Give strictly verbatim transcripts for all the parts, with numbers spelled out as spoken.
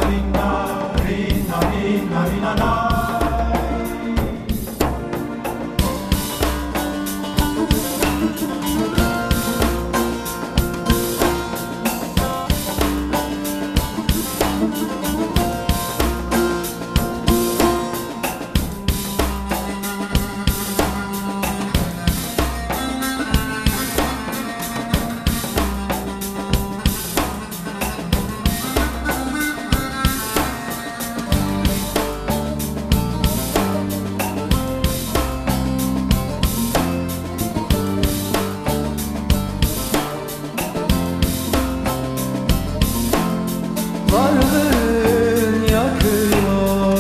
Varlığın yakıyor,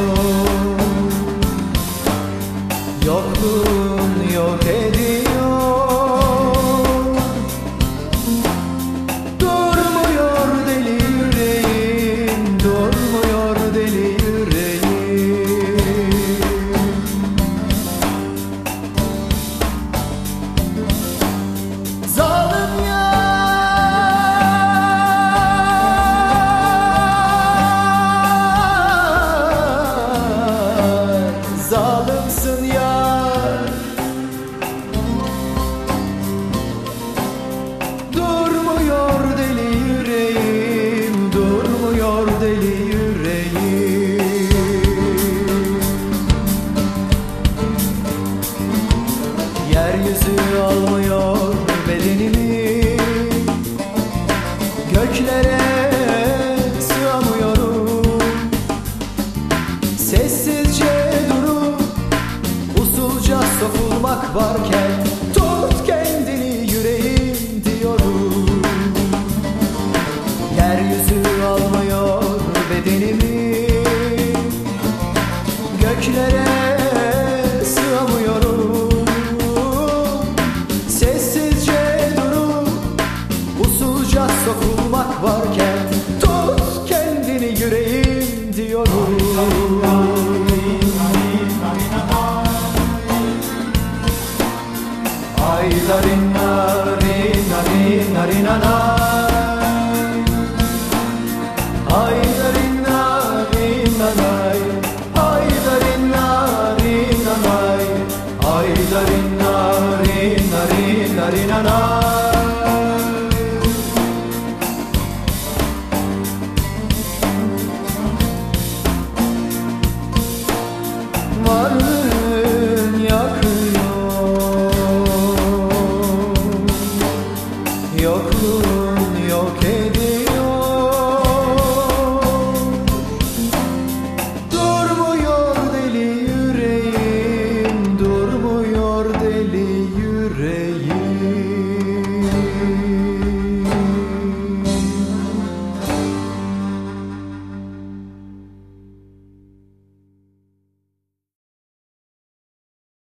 yokluğun yok ediyor. Durmuyor deli yüreğim, durmuyor deli yüreğim. Zalim ya, zalimsin yar. Durmuyor deli yüreğim, durmuyor deli yüreğim. Yeryüzü almıyor bedenimi, göklere sığamıyorum. Sessizce durup usulca sokulmak varken tut kendini yüreğim diyorum. Yeryüzü almıyor bedenimi, göklere sığamıyorum. Sessizce durup usulca sokulmak varken tut kendini yüreğim diyorum. Ay darina rina rina rina na. Ay